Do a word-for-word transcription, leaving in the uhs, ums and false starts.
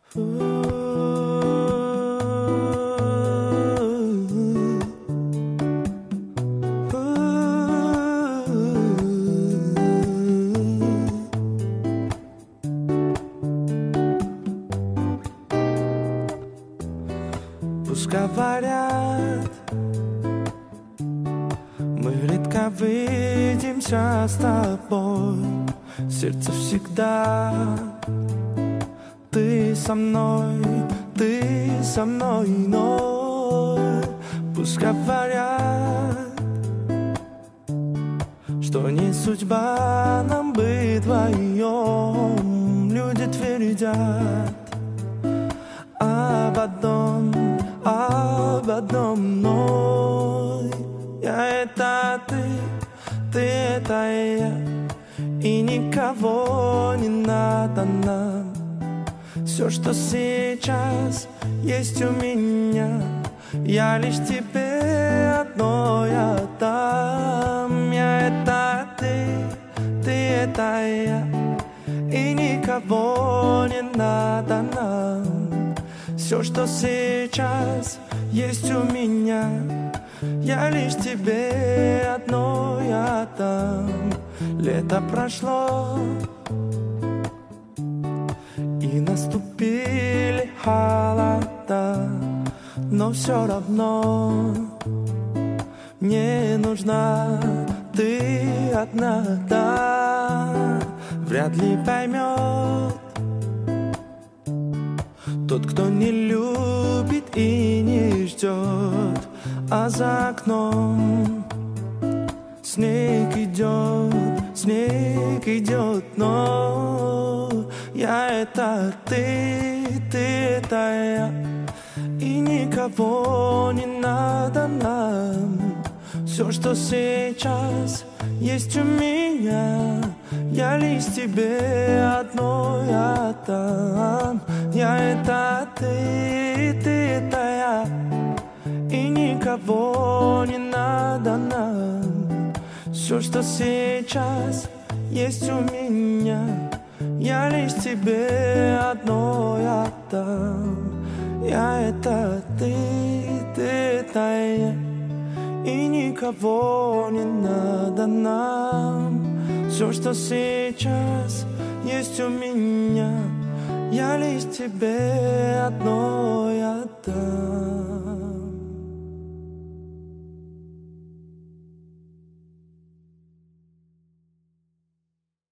Пусть говорят, мы редко видимся с тобой. Сердце всегда ты со мной, ты со мной, но пусть говорят, что не судьба нам быть вдвоем. Люди твердят об одном, об одном, но я это ты, ты это я, и никого не надо нам. Все, что сейчас есть у меня, я лишь тебе одной отдам. Я это ты, ты это я, и никого не надо нам. Все, что сейчас есть у меня, я лишь тебе одной отдам. Лето прошло, и наступили холода, но все равно мне нужна ты одна, да. Вряд ли поймет тот, кто не любит и не ждет, а за окном снег идет, снег идет, но я это ты, ты это я, и никого не надо нам. Все, что сейчас есть у меня, я лишь тебе одной отдам. Я это ты, ты это я, и никого не надо нам. Все, что сейчас есть у меня, я лишь тебе одной отдам. Я это ты, ты это я, и никого не надо нам. Все, что сейчас есть у меня, я лишь тебе одной отдам.